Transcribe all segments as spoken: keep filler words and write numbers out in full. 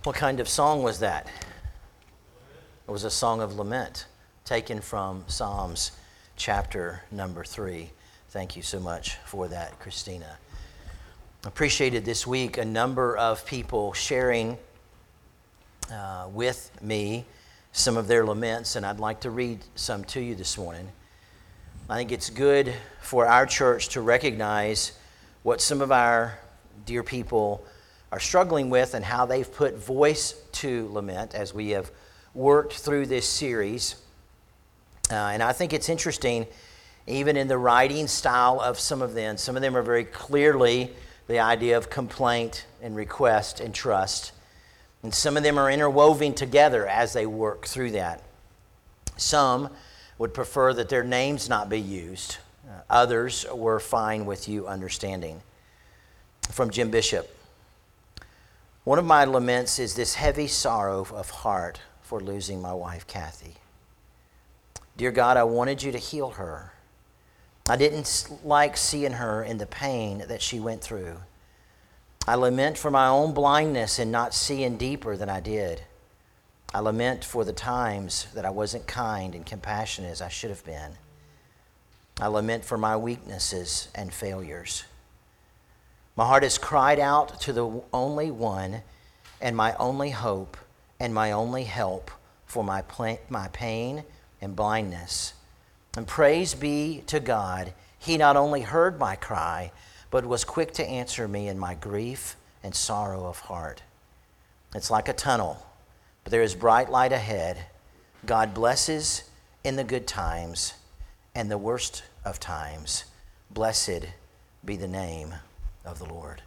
What kind of song was that? It was a song of lament taken from Psalms chapter number three. Thank you so much for that, Christina. Appreciated this week a number of people sharing uh, with me some of their laments, and I'd like to read some to you this morning. I think it's good for our church to recognize what some of our dear people are struggling with and how they've put voice to lament as we have worked through this series. Uh, and I think it's interesting, even in the writing style of some of them, some of them are very clearly the idea of complaint and request and trust. And some of them are interwoven together as they work through that. Some would prefer that their names not be used. Uh, others were fine with you understanding. From Jim Bishop. One of my laments is this heavy sorrow of heart for losing my wife, Kathy. Dear God, I wanted you to heal her. I didn't like seeing her in the pain that she went through. I lament for my own blindness in not seeing deeper than I did. I lament for the times that I wasn't kind and compassionate as I should have been. I lament for my weaknesses and failures. My heart has cried out to the only one and my only hope and my only help for my pla- my pain and blindness. And praise be to God, He not only heard my cry, but was quick to answer me in my grief and sorrow of heart. It's like a tunnel, but there is bright light ahead. God blesses in the good times and the worst of times. Blessed be the name of the Lord.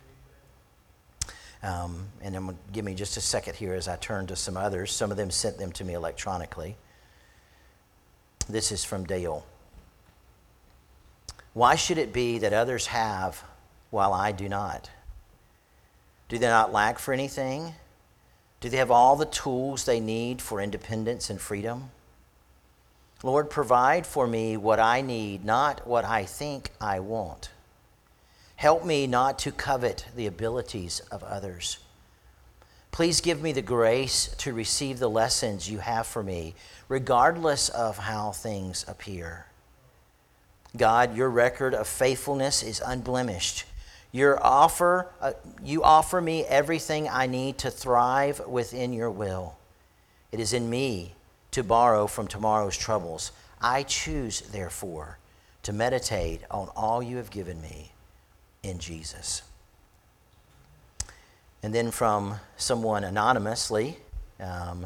Um, and I'm going to give me just a second here as I turn to some others. Some of them sent them to me electronically. This is from Dale. Why should it be that others have while I do not? Do they not lack for anything? Do they have all the tools they need for independence and freedom? Lord, provide for me what I need, not what I think I want. Help me not to covet the abilities of others. Please give me the grace to receive the lessons you have for me, regardless of how things appear. God, your record of faithfulness is unblemished. Your offer, uh, you offer me everything I need to thrive within your will. It is in me to borrow from tomorrow's troubles. I choose, therefore, to meditate on all you have given me in Jesus. And then from someone anonymously, um,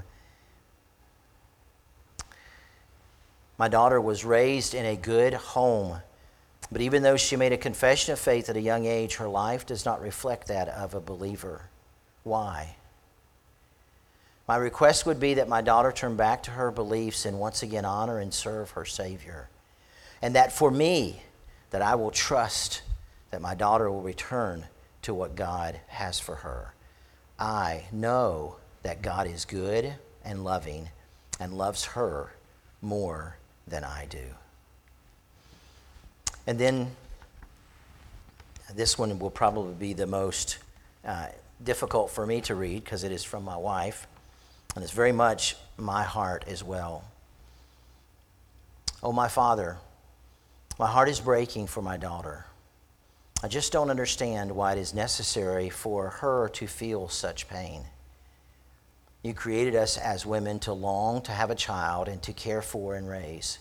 my daughter was raised in a good home, but even though she made a confession of faith at a young age, her life does not reflect that of a believer. Why? My request would be that my daughter turn back to her beliefs and once again honor and serve her Savior. And that for me, that I will trust that my daughter will return to what God has for her. I know that God is good and loving and loves her more than I do. And then this one will probably be the most uh, difficult for me to read because it is from my wife, and it's very much my heart as well. Oh, my Father, my heart is breaking for my daughter. I just don't understand why it is necessary for her to feel such pain. You created us as women to long to have a child and to care for and raise.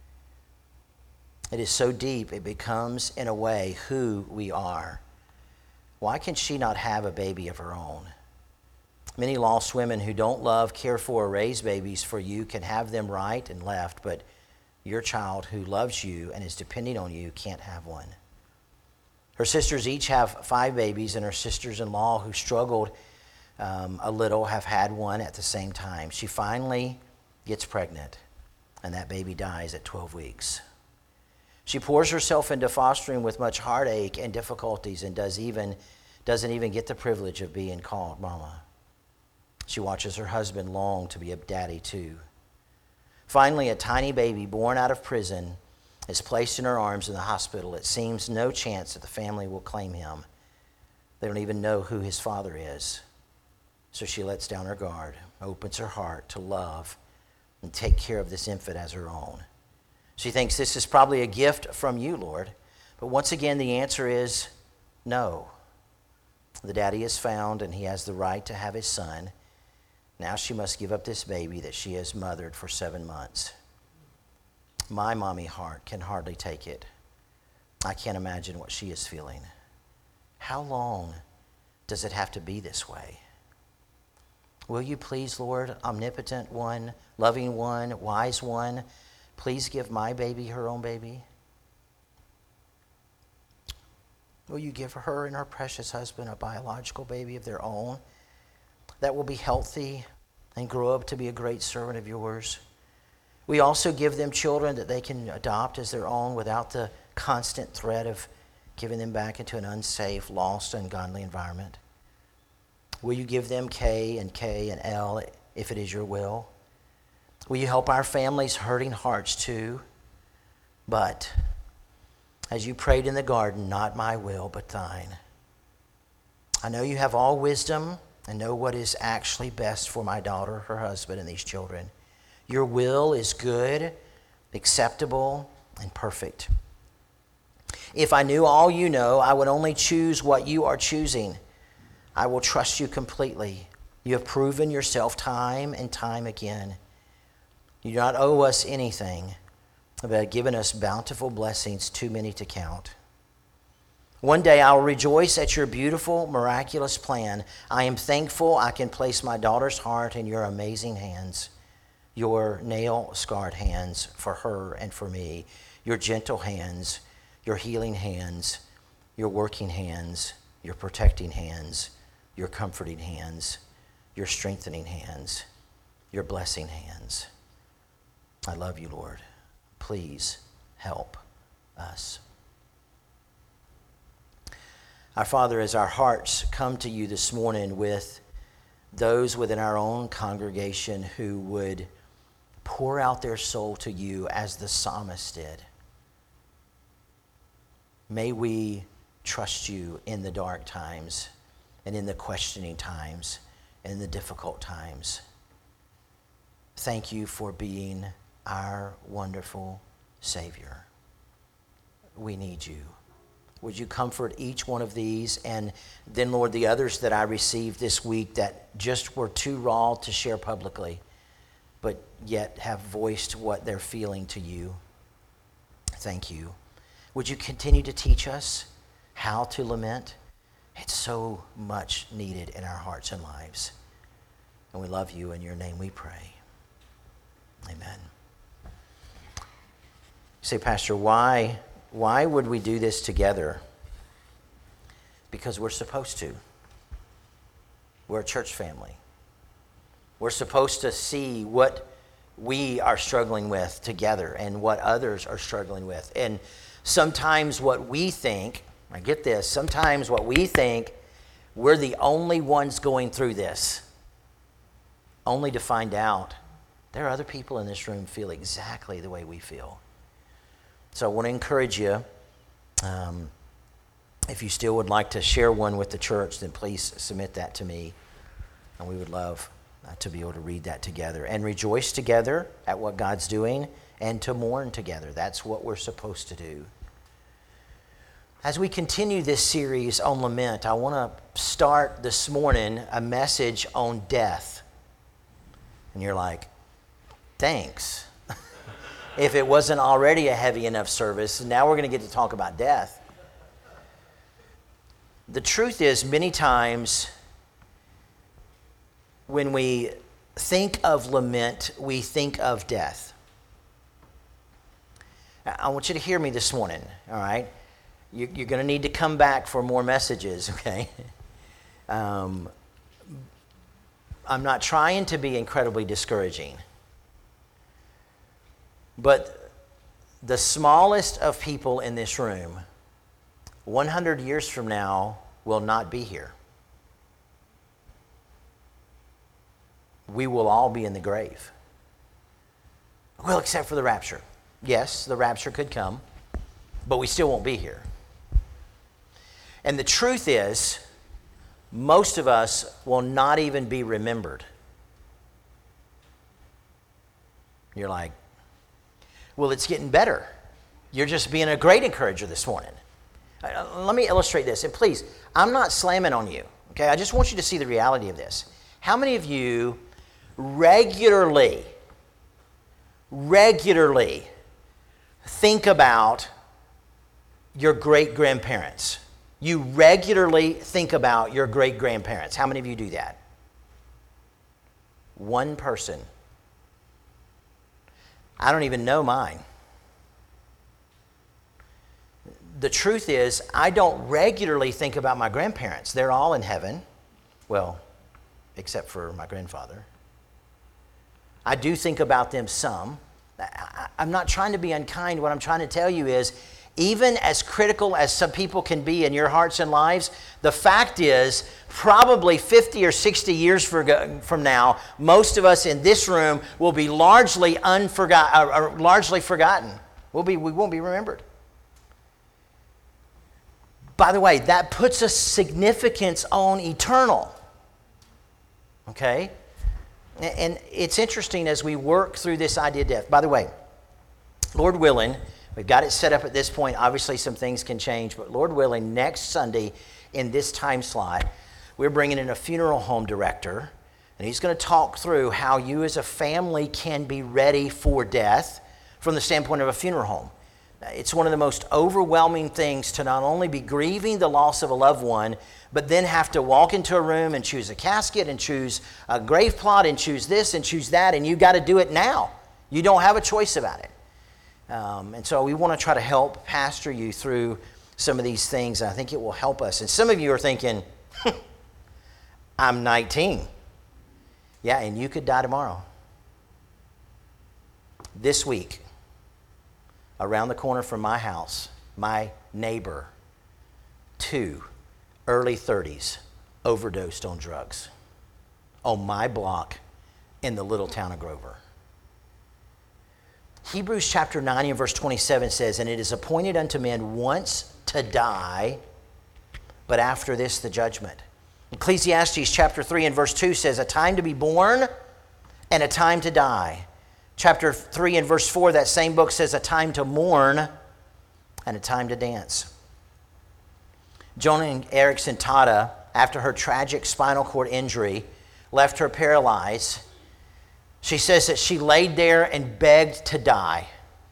It is so deep, it becomes, in a way, who we are. Why can she not have a baby of her own? Many lost women who don't love, care for, or raise babies for you can have them right and left, but your child who loves you and is depending on you can't have one. Her sisters each have five babies, and her sisters-in-law who struggled um, a little have had one at the same time. She finally gets pregnant, and that baby dies at twelve weeks. She pours herself into fostering with much heartache and difficulties and does even, doesn't even get the privilege of being called mama. She watches her husband long to be a daddy too. Finally, a tiny baby born out of prison is placed in her arms in the hospital. It seems no chance that the family will claim him. They don't even know who his father is. So she lets down her guard, opens her heart to love and take care of this infant as her own. She thinks this is probably a gift from you, Lord. But once again, the answer is no. The daddy is found, and he has the right to have his son. Now she must give up this baby that she has mothered for seven months. My mommy heart can hardly take it. I can't imagine what she is feeling. How long does it have to be this way? Will you please, Lord, omnipotent one, loving one, wise one, please give my baby her own baby? Will you give her and her precious husband a biological baby of their own that will be healthy and grow up to be a great servant of yours? We also give them children that they can adopt as their own without the constant threat of giving them back into an unsafe, lost, ungodly environment. Will you give them K and K and L if it is your will? Will you help our families' hurting hearts too? But as you prayed in the garden, not my will, but thine. I know you have all wisdom and know what is actually best for my daughter, her husband, and these children. Your will is good, acceptable, and perfect. If I knew all you know, I would only choose what you are choosing. I will trust you completely. You have proven yourself time and time again. You do not owe us anything, but have given us bountiful blessings too many to count. One day I will rejoice at your beautiful, miraculous plan. I am thankful I can place my daughter's heart in your amazing hands, your nail-scarred hands for her and for me, your gentle hands, your healing hands, your working hands, your protecting hands, your comforting hands, your strengthening hands, your blessing hands. I love you, Lord. Please help us. Our Father, as our hearts come to you this morning with those within our own congregation who would pour out their soul to you as the psalmist did, may we trust you in the dark times and in the questioning times and in the difficult times. Thank you for being our wonderful Savior. We need you. Would you comfort each one of these, and then, Lord, the others that I received this week that just were too raw to share publicly, but yet have voiced what they're feeling to you. Thank you. Would you continue to teach us how to lament? It's so much needed in our hearts and lives. And we love you. In your name we pray. Amen. You say, Pastor, why, why would we do this together? Because we're supposed to. We're a church family. We're supposed to see what we are struggling with together and what others are struggling with. And sometimes what we think, I get this, sometimes what we think, we're the only ones going through this, only to find out there are other people in this room feel exactly the way we feel. So I want to encourage you, um, if you still would like to share one with the church, then please submit that to me, and we would love uh, to be able to read that together and rejoice together at what God's doing and to mourn together. That's what we're supposed to do. As we continue this series on lament, I want to start this morning a message on death. And you're like, thanks. If it wasn't already a heavy enough service, now we're going to get to talk about death. The truth is, many times when we think of lament, we think of death. I want you to hear me this morning, all right? You're going to need to come back for more messages, okay? Um, I'm not trying to be incredibly discouraging. But the smallest of people in this room, one hundred years from now, will not be here. We will all be in the grave. Well, except for the rapture. Yes, the rapture could come, but we still won't be here. And the truth is, most of us will not even be remembered. You're like, well, it's getting better. You're just being a great encourager this morning. Uh, let me illustrate this. And please, I'm not slamming on you. Okay, I just want you to see the reality of this. How many of you regularly, regularly think about your great-grandparents? You regularly think about your great-grandparents. How many of you do that? One person. I don't even know mine. The truth is, I don't regularly think about my grandparents. They're all in heaven. Well, except for my grandfather. I do think about them some. I, I'm not trying to be unkind. What I'm trying to tell you is, even as critical as some people can be in your hearts and lives, the fact is, probably fifty or sixty years from now, most of us in this room will be largely unforgot, or, or largely forgotten. We'll be, we won't be remembered. By the way, that puts a significance on eternal. Okay? And it's interesting as we work through this idea of death. By the way, Lord willing, we've got it set up at this point. Obviously, some things can change. But Lord willing, next Sunday in this time slot, we're bringing in a funeral home director. And he's going to talk through how you as a family can be ready for death from the standpoint of a funeral home. It's one of the most overwhelming things to not only be grieving the loss of a loved one, but then have to walk into a room and choose a casket and choose a grave plot and choose this and choose that, and you got to do it now. You don't have a choice about it. Um, and so we want to try to help pastor you through some of these things, and I think it will help us. And some of you are thinking, I'm nineteen. Yeah, and you could die tomorrow. This week, around the corner from my house, my neighbor, two early thirties, overdosed on drugs on my block in the little town of Grover. Hebrews chapter nine and verse twenty-seven says, and it is appointed unto men once to die, but after this the judgment. Ecclesiastes chapter three and verse two says, a time to be born and a time to die. Chapter three and verse four, that same book says a time to mourn and a time to dance. Joni Eareckson Tada, after her tragic spinal cord injury, left her paralyzed. She says that she laid there and begged to die.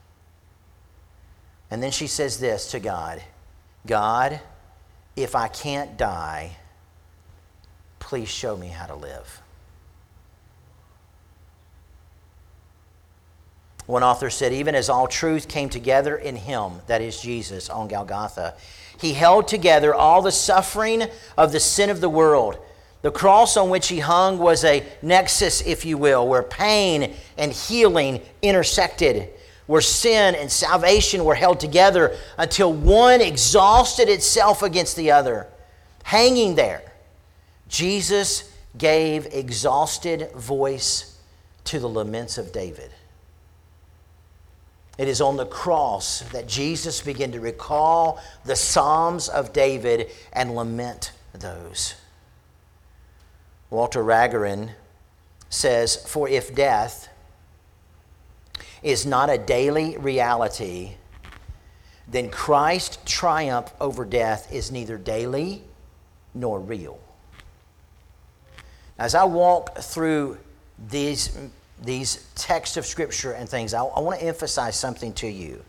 And then she says this to God, God, if I can't die, please show me how to live. One author said, even as all truth came together in him, that is Jesus, on Golgotha, he held together all the suffering of the sin of the world. The cross on which he hung was a nexus, if you will, where pain and healing intersected, where sin and salvation were held together until one exhausted itself against the other. Hanging there, Jesus gave exhausted voice to the laments of David. It is on the cross that Jesus began to recall the Psalms of David and lament those. Walter Ragarin says, for if death is not a daily reality, then Christ's triumph over death is neither daily nor real. As I walk through these these texts of Scripture and things, I, I want to emphasize something to you.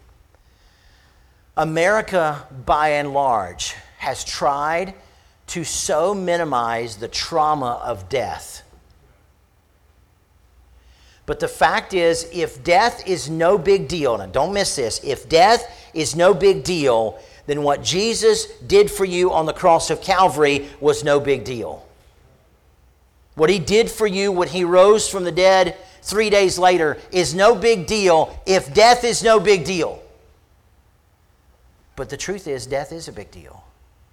America, by and large, has tried to so minimize the trauma of death. But the fact is, if death is no big deal, and don't miss this, if death is no big deal, then what Jesus did for you on the cross of Calvary was no big deal. What he did for you when he rose from the dead three days later is no big deal if death is no big deal. But the truth is, death is a big deal.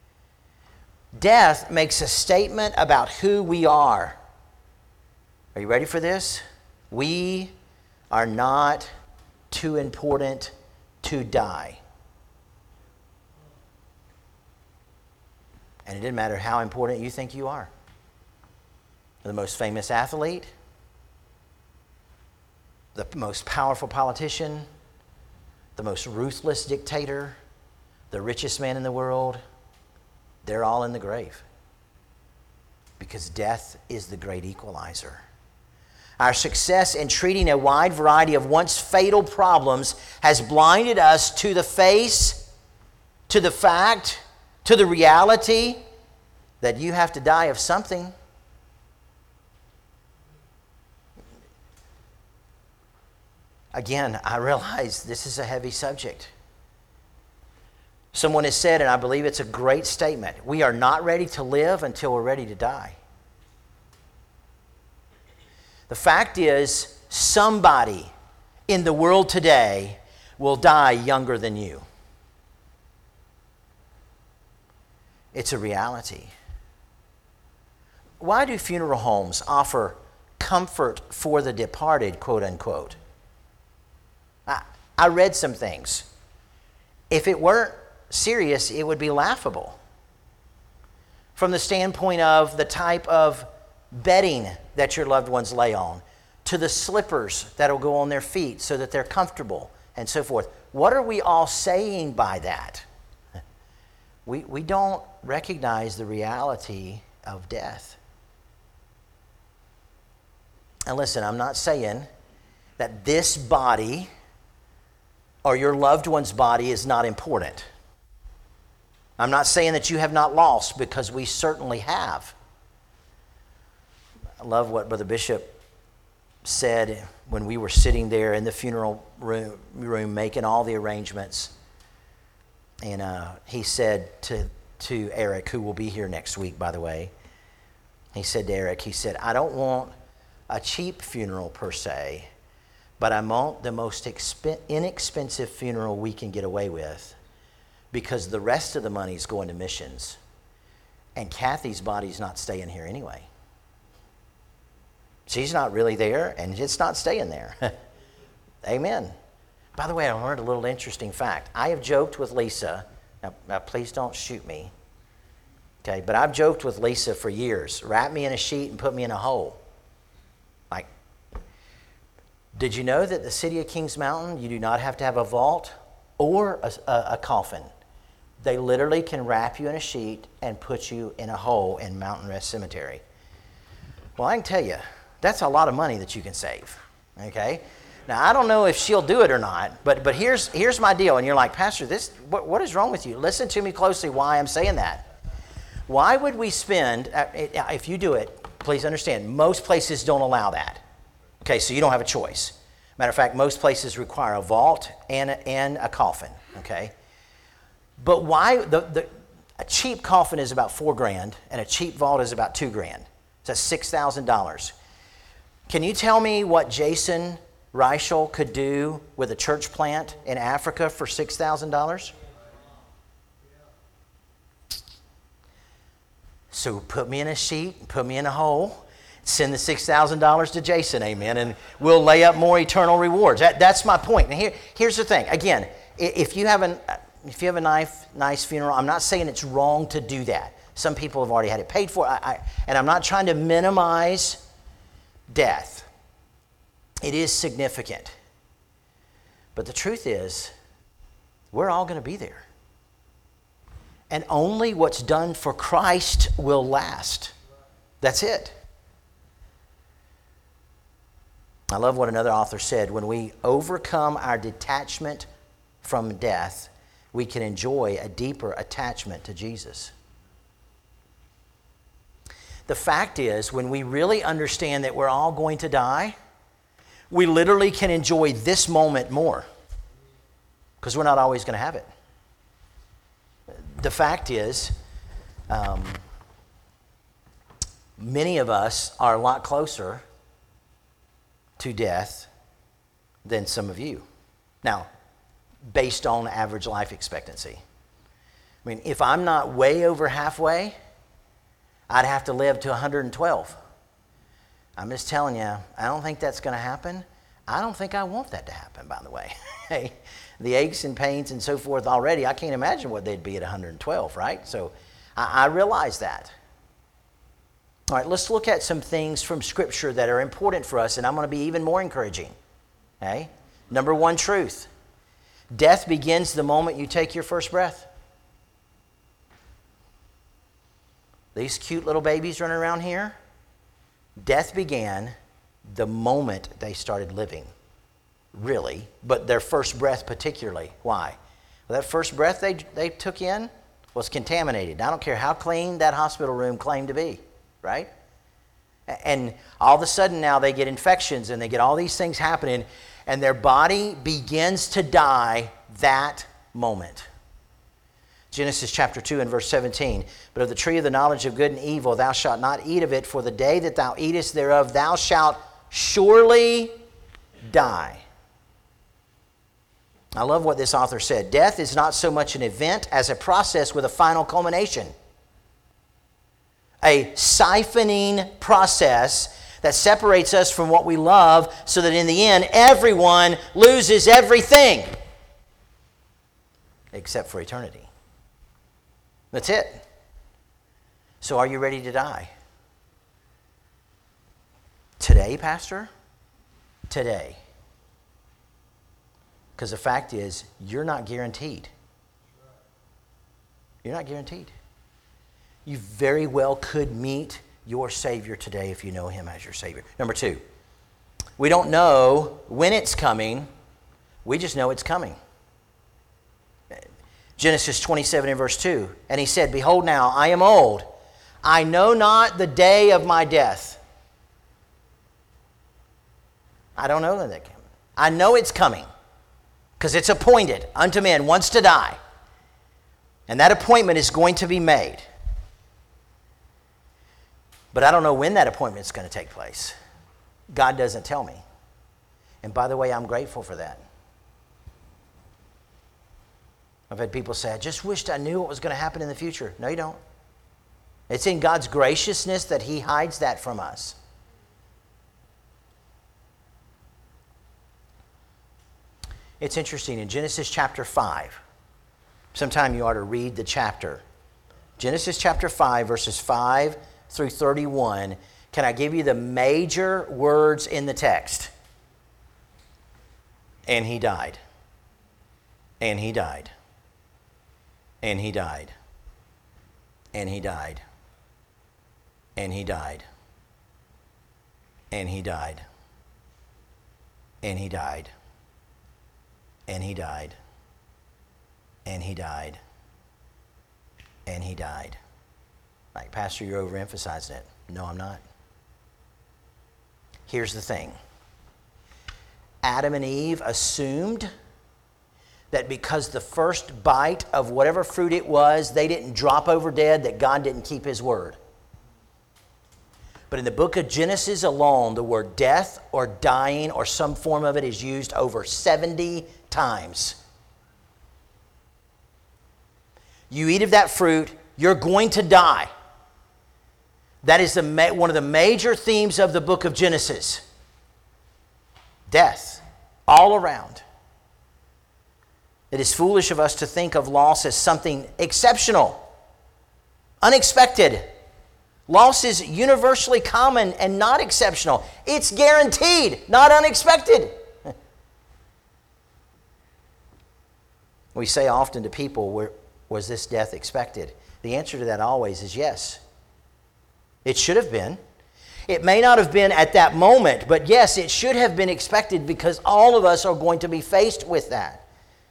Death makes a statement about who we are. Are you ready for this? We are not too important to die. And it didn't matter how important you think you are. The most famous athlete, the most powerful politician, the most ruthless dictator, the richest man in the world, they're all in the grave. Because death is the great equalizer. Our success in treating a wide variety of once fatal problems has blinded us to the face, to the fact, to the reality that you have to die of something. Again, I realize this is a heavy subject. Someone has said, and I believe it's a great statement, we are not ready to live until we're ready to die. The fact is, somebody in the world today will die younger than you. It's a reality. Why do funeral homes offer comfort for the departed, quote unquote? I, I read some things. If it weren't serious, it would be laughable. From the standpoint of the type of bedding that your loved ones lay on, to the slippers that will go on their feet so that they're comfortable, and so forth. What are we all saying by that? We, we don't recognize the reality of death. And listen, I'm not saying that this body or your loved one's body is not important. I'm not saying that you have not lost, because we certainly have. I love what Brother Bishop said when we were sitting there in the funeral room, room making all the arrangements. And uh, he said to, to Eric, who will be here next week, by the way, he said to Eric, he said, I don't want a cheap funeral per se, but I want the most exp- inexpensive funeral we can get away with, because the rest of the money is going to missions. And Kathy's body's not staying here anyway. She's not really there, and it's not staying there. Amen. By the way, I learned a little interesting fact. I have joked with Lisa. Now, now, please don't shoot me. Okay, but I've joked with Lisa for years. Wrap me in a sheet and put me in a hole. Like, did you know that the city of Kings Mountain, you do not have to have a vault or a, a, a coffin? They literally can wrap you in a sheet and put you in a hole in Mountain Rest Cemetery. Well, I can tell you, that's a lot of money that you can save, okay? Now, I don't know if she'll do it or not, but but here's here's my deal. And you're like, Pastor, this what, what is wrong with you? Listen to me closely why I'm saying that. Why would we spend, if you do it, please understand, most places don't allow that. Okay, so you don't have a choice. Matter of fact, most places require a vault and a, and a coffin, okay? But why, the, the a cheap coffin is about four grand, and a cheap vault is about two grand. So that's six thousand dollars. Can you tell me what Jason Reichel could do with a church plant in Africa for six thousand dollars? So put me in a sheet, put me in a hole, send the six thousand dollars to Jason, amen, and we'll lay up more eternal rewards. That, that's my point. And here, here's the thing. Again, if you have an, if you have a nice, nice funeral, I'm not saying it's wrong to do that. Some people have already had it paid for, I, I, and I'm not trying to minimize death. It is significant. But the truth is, we're all going to be there. And only what's done for Christ will last. That's it. I love what another author said. When we overcome our detachment from death, we can enjoy a deeper attachment to Jesus. The fact is, when we really understand that we're all going to die, we literally can enjoy this moment more, because we're not always going to have it. The fact is, um, many of us are a lot closer to death than some of you. Now, based on average life expectancy. I mean, if I'm not way over halfway, I'd have to live to one hundred twelve. I'm just telling you, I don't think that's going to happen. I don't think I want that to happen, by the way. Hey, the aches and pains and so forth already, I can't imagine what they'd be at one hundred twelve, right? So I, I realize that. All right, let's look at some things from Scripture that are important for us, and I'm going to be even more encouraging. Okay? Number one truth. Death begins the moment you take your first breath. These cute little babies running around here, death began the moment they started living, really, but their first breath particularly. Why? Well, that first breath they, they took in was contaminated. I don't care how clean that hospital room claimed to be, right? And all of a sudden now they get infections and they get all these things happening, and their body begins to die that moment. Genesis chapter two and verse seventeen. But of the tree of the knowledge of good and evil thou shalt not eat of it, for the day that thou eatest thereof thou shalt surely die. I love what this author said. Death is not so much an event as a process with a final culmination. A siphoning process that separates us from what we love, so that in the end everyone loses everything except for eternity. That's it. So are you ready to die? Today, Pastor? Today. Because the fact is, you're not guaranteed. You're not guaranteed. You very well could meet your Savior today if you know Him as your Savior. Number two, we don't know when it's coming. We just know it's coming. Genesis twenty-seven and verse two. And he said, Behold now, I am old. I know not the day of my death. I don't know that it coming. I know it's coming because it's appointed unto men once to die. And that appointment is going to be made. But I don't know when that appointment is going to take place. God doesn't tell me. And by the way, I'm grateful for that. I've had people say, I just wished I knew what was going to happen in the future. No, you don't. It's in God's graciousness that He hides that from us. It's interesting, in Genesis chapter five, sometime you ought to read the chapter. Genesis chapter five, verses five through thirty-one. Can I give you the major words in the text? And he died. And he died. And he died. And he died. And he died. And he died. And he died. And he died. And he died. And he died. Like, Pastor, you're overemphasizing it. No, I'm not. Here's the thing. Adam and Eve assumed that because the first bite of whatever fruit it was, they didn't drop over dead, that God didn't keep His word. But in the book of Genesis alone, the word death or dying or some form of it is used over seventy times. You eat of that fruit, you're going to die. That is the ma- one of the major themes of the book of Genesis. Death, all around. It is foolish of us to think of loss as something exceptional, unexpected. Loss is universally common and not exceptional. It's guaranteed, not unexpected. We say often to people, was this death expected? The answer to that always is yes. It should have been. It may not have been at that moment, but yes, it should have been expected because all of us are going to be faced with that.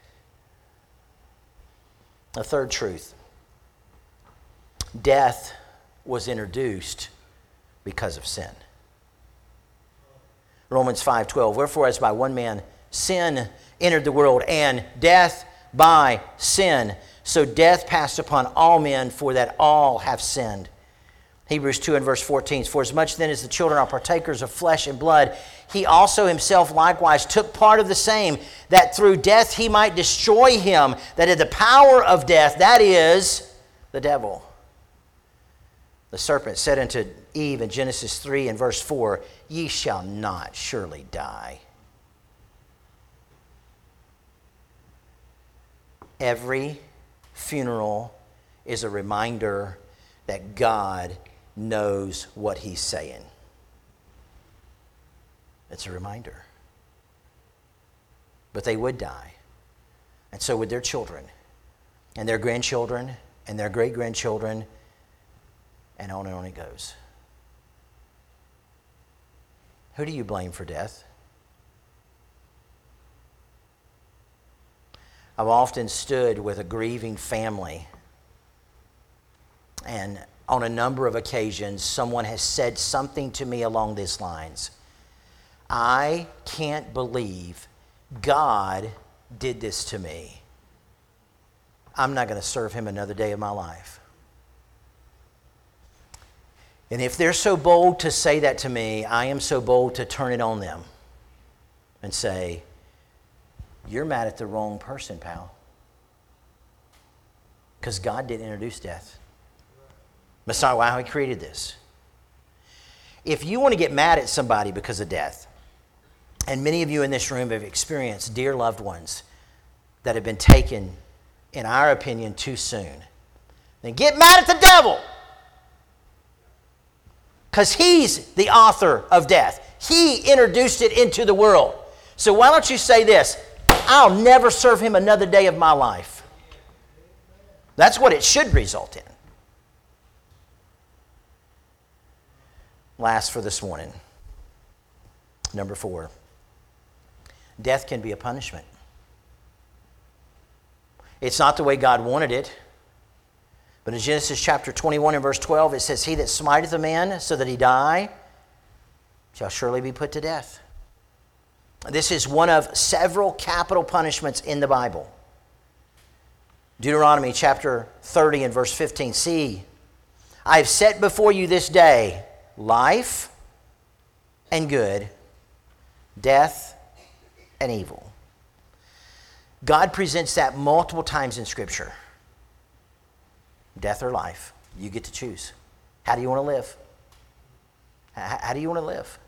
A third truth. Death was introduced because of sin. Romans five twelve. Wherefore, as by one man sin entered the world, and death by sin, so death passed upon all men, for that all have sinned. Hebrews two and verse fourteen. For as much then as the children are partakers of flesh and blood, he also himself likewise took part of the same, that through death he might destroy him that had the power of death, that is, the devil. The serpent said unto Eve in Genesis three and verse four, Ye shall not surely die. Every funeral is a reminder that God knows what he's saying. It's a reminder. But they would die. And so would their children, and their grandchildren, and their great-grandchildren, and on and on it goes. Who do you blame for death? I've often stood with a grieving family, and on a number of occasions, someone has said something to me along these lines. I can't believe God did this to me. I'm not going to serve him another day of my life. And if they're so bold to say that to me, I am so bold to turn it on them and say, you're mad at the wrong person, pal. Because God didn't introduce death. That's not how he created this. If you want to get mad at somebody because of death, and many of you in this room have experienced dear loved ones that have been taken, in our opinion, too soon, then get mad at the devil. Because he's the author of death. He introduced it into the world. So why don't you say this? I'll never serve him another day of my life. That's what it should result in. Last for this morning. Number four. Death can be a punishment. It's not the way God wanted it. But in Genesis chapter twenty-one and verse twelve, it says, he that smiteth a man so that he die shall surely be put to death. This is one of several capital punishments in the Bible. Deuteronomy chapter thirty and verse fifteen. See, I have set before you this day life and good, death and evil. God presents that multiple times in Scripture. Death or life, you get to choose. How do you want to live? How do you want to live?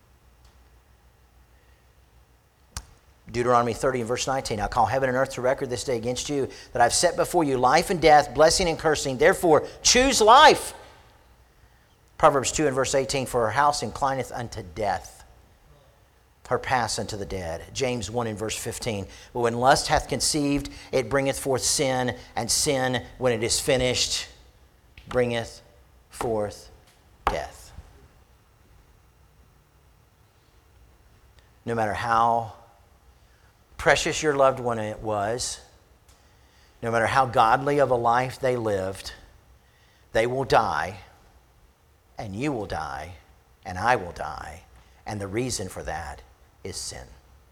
Deuteronomy thirty and verse nineteen, I call heaven and earth to record this day against you, that I've set before you life and death, blessing and cursing. Therefore, choose life. Proverbs two and verse eighteen, for her house inclineth unto death, her paths unto the dead. James one and verse fifteen, but when lust hath conceived, it bringeth forth sin, and sin, when it is finished, bringeth forth death. No matter how precious your loved one it was, no matter how godly of a life they lived, they will die, and you will die, and I will die, and the reason for that is sin.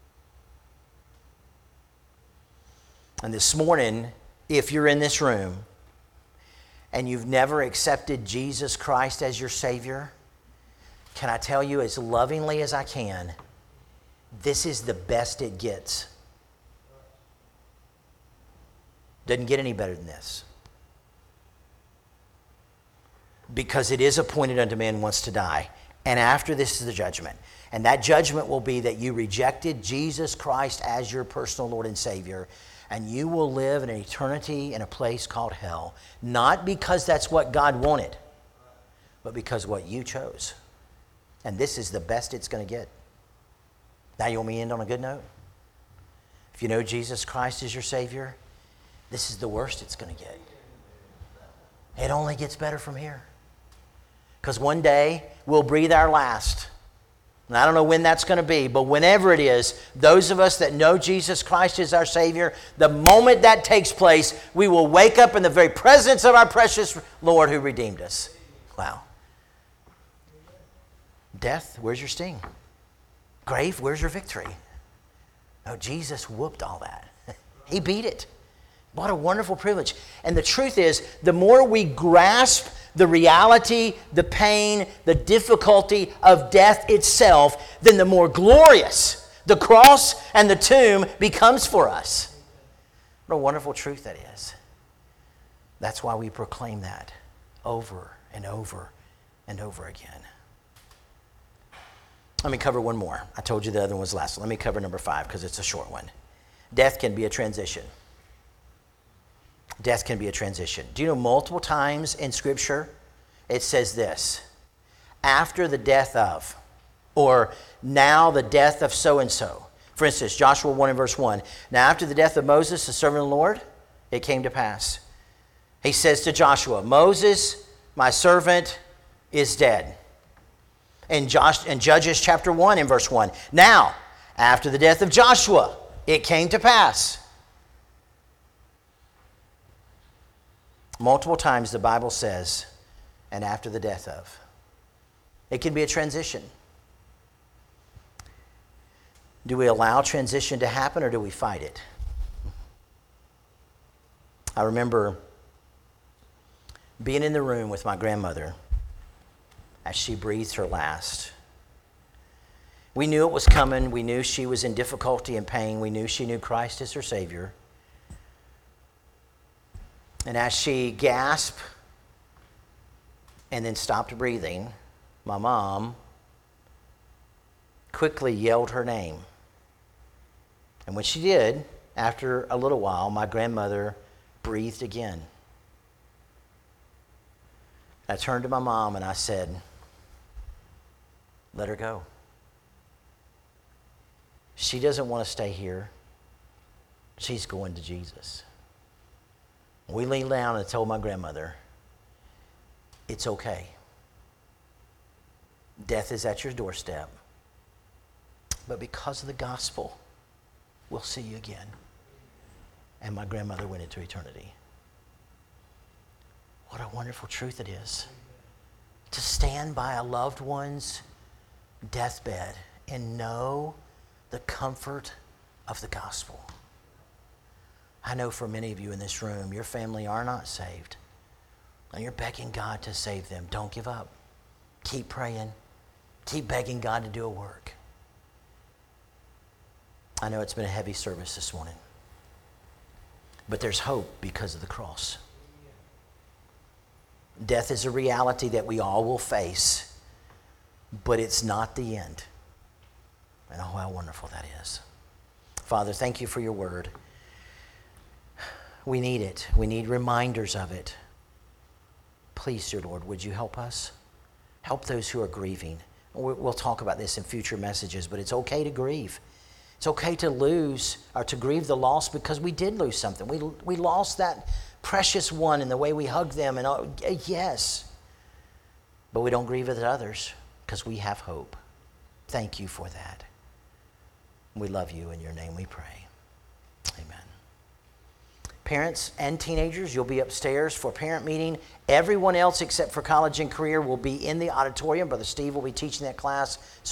And this morning, if you're in this room and you've never accepted Jesus Christ as your Savior, can I tell you as lovingly as I can, this is the best it gets. Doesn't get any better than this. Because it is appointed unto man once to die. And after this is the judgment. And that judgment will be that you rejected Jesus Christ as your personal Lord and Savior. And you will live in an eternity in a place called hell. Not because that's what God wanted, but because what you chose. And this is the best it's going to get. Now you want me to end on a good note? If you know Jesus Christ is your Savior, this is the worst it's going to get. It only gets better from here. Because one day we'll breathe our last. And I don't know when that's going to be, but whenever it is, those of us that know Jesus Christ is our Savior, the moment that takes place, we will wake up in the very presence of our precious Lord who redeemed us. Wow. Death, where's your sting? Grave, where's your victory? No, Jesus whooped all that. He beat it. What a wonderful privilege. And the truth is, the more we grasp the reality, the pain, the difficulty of death itself, then the more glorious the cross and the tomb becomes for us. What a wonderful truth that is. That's why we proclaim that over and over and over again. Let me cover one more. I told you the other one was last. Let me cover number five because it's a short one. Death can be a transition. death can be a transition. Do you know multiple times in Scripture it says this, after the death of, or now the death of so-and-so. For instance, Joshua one and verse one. Now after the death of Moses, the servant of the Lord, it came to pass. He says to Joshua, Moses, my servant, is dead. In, Josh, in Judges chapter one and verse one. Now, after the death of Joshua, it came to pass. Multiple times the Bible says, and after the death of. It can be a transition. Do we allow transition to happen or do we fight it? I remember being in the room with my grandmother as she breathed her last. We knew it was coming. We knew she was in difficulty and pain. We knew she knew Christ as her Savior. And as she gasped and then stopped breathing, my mom quickly yelled her name. And when she did, after a little while, my grandmother breathed again. I turned to my mom and I said, let her go. She doesn't want to stay here. She's going to Jesus. We leaned down and told my grandmother, it's okay. Death is at your doorstep. But because of the gospel, we'll see you again. And my grandmother went into eternity. What a wonderful truth it is to stand by a loved one's deathbed and know the comfort of the gospel. I know for many of you in this room, your family are not saved. And you're begging God to save them. Don't give up. Keep praying. Keep begging God to do a work. I know it's been a heavy service this morning. But there's hope because of the cross. Death is a reality that we all will face, but it's not the end. And oh, how wonderful that is. Father, thank you for your word. We need it. We need reminders of it. Please, dear Lord, would you help us? Help those who are grieving. We'll talk about this in future messages, but it's okay to grieve. It's okay to lose or to grieve the loss because we did lose something. We, we lost that precious one in the way we hug them. And oh, yes, but we don't grieve with others because we have hope. Thank you for that. We love you. In your name we pray. Amen. Parents and teenagers, you'll be upstairs for parent meeting. Everyone else except for college and career will be in the auditorium. Brother Steve will be teaching that class.